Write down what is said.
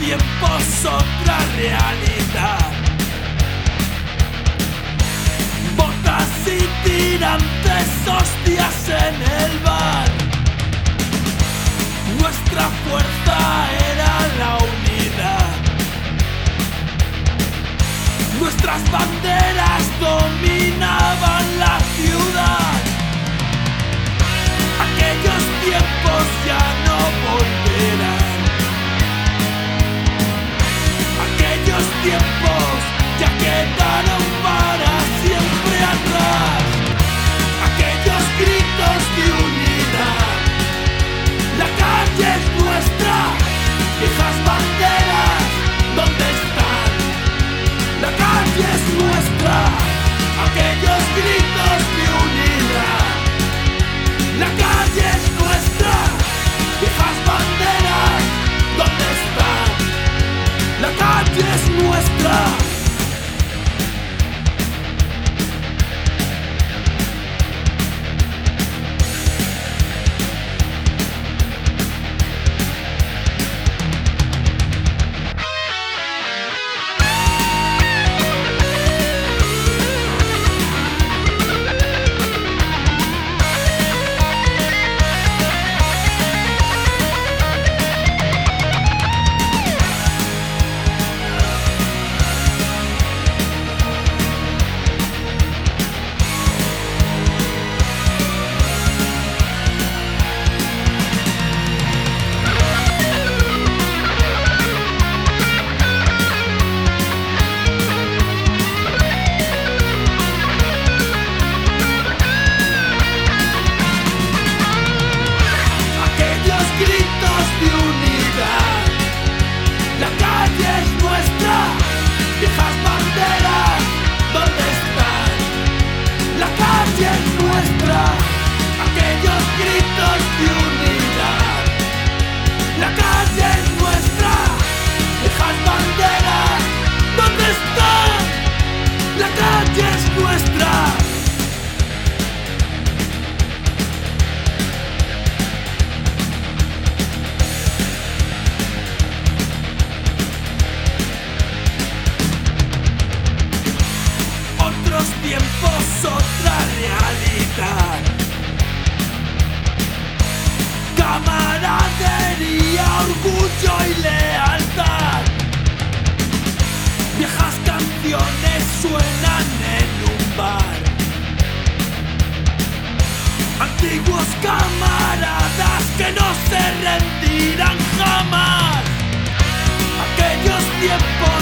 tiempos otra realidad. Botas y tirantes, hostias en el bar. Nuestra fuerza era la unidad. Nuestras banderas dominaban la ciudad. Aquellos tiempos ya no volverán. Aquellos tiempos ya quedaron para siempre atrás. Aquellos gritos de unidad. La calle es nuestra, viejas banderas, ¿dónde están? La calle es nuestra, aquellos gritos de unidad. La calle es nuestra, viejas banderas, ¿dónde están? La calle es nuestra. Tiempos, otra realidad. Camaradería, orgullo y lealtad. Viejas canciones suenan en un bar. Antiguos camaradas que no se rendirán jamás. Aquellos tiempos